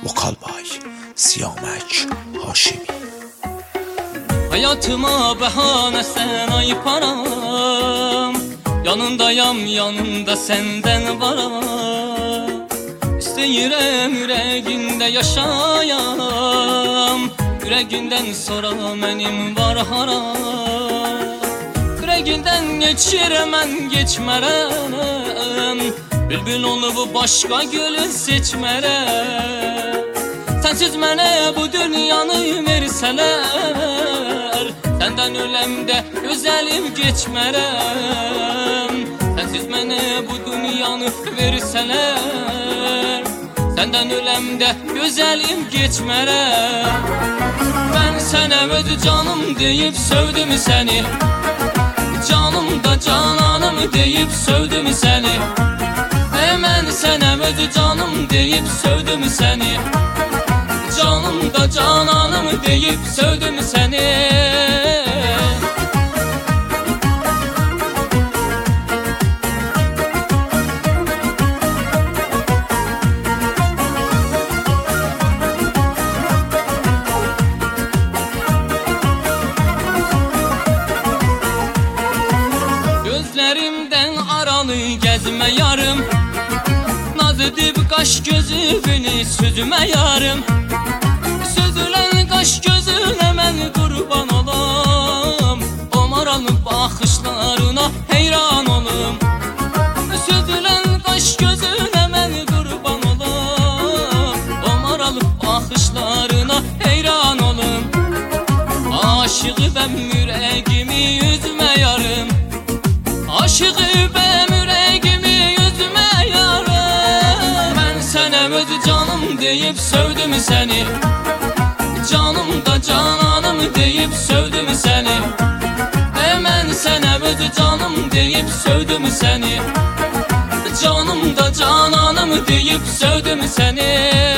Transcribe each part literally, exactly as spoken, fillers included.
Vokalbay Siyamək Haşimi. Hayatıma bahane sen ayıparam, yanındayam yanında senden varam. İsteyirəm yüreğinde yaşayam, yüreğinden sonra benim var haram. Yüreğinden geçiremem geçmerem, bülbül olup başka gülü seçmerem. Sensiz mənə bu dünyanı versələr, səndən öləmdə gözəlim geçmərəm. Sensiz mənə bu dünyanı versələr, səndən öləmdə gözəlim geçmərəm. Mən sənə öz canım deyib sövdüm səni, canım da cananım deyib sövdüm səni. Mən sənə öz canım deyib sövdüm səni, canım da cananım deyib sövdüm səni. Gözlerimden aralı gezme yarım, naz edip kaş gözünü süzme yarım. Süzülen kaş gözüne mən kurban olam, o maralı bakışlarına heyran olum. Süzülen kaş gözüne mən kurban olam, o maralı bakışlarına heyran olum. Aşığı ben yüreğimi yüzme yarım, aşığı ben yüreğimi yüzme yarım. Ben sənə öz canım deyib sövdüm səni, canım da cananım deyib sövdüm səni. Mən sənə öz canım deyib sövdüm səni, canım da cananım deyib sövdüm səni.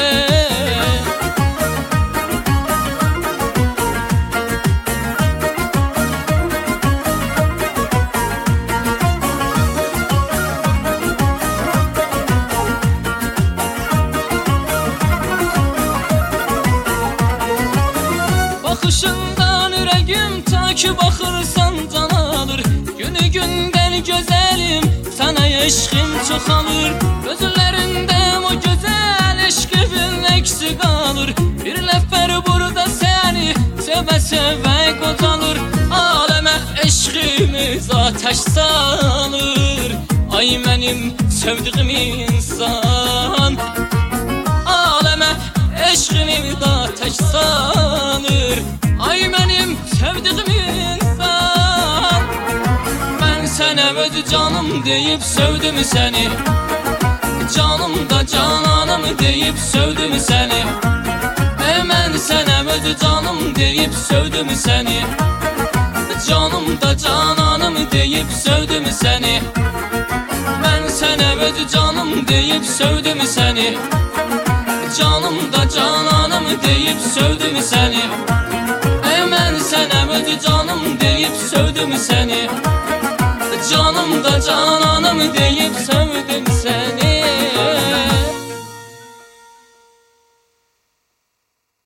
Bakışından yüreğim ta ki bakırsan can alır. Günü günden güzelim sana eşkim çoxalır. Gözlerinde o güzel eşkimin eksik kalır. Bir nefer burada seni seve seve qocalır. Aleme eşkimiz ateş salır, ay benim sevdiğim insan. Aleme eşkimiz ateş salır, ay benim sevdiğim insan. Ben sənə öz canım deyib sövdüm səni, canım da cananım deyib sövdüm səni. Mən sənə öz canım deyib sövdüm səni, canım da cananım deyib sövdüm səni. Mən sənə öz canım deyib sövdüm səni, canım da cananım deyib sövdüm səni. Mən sənə öz canım deyib sövdüm səni.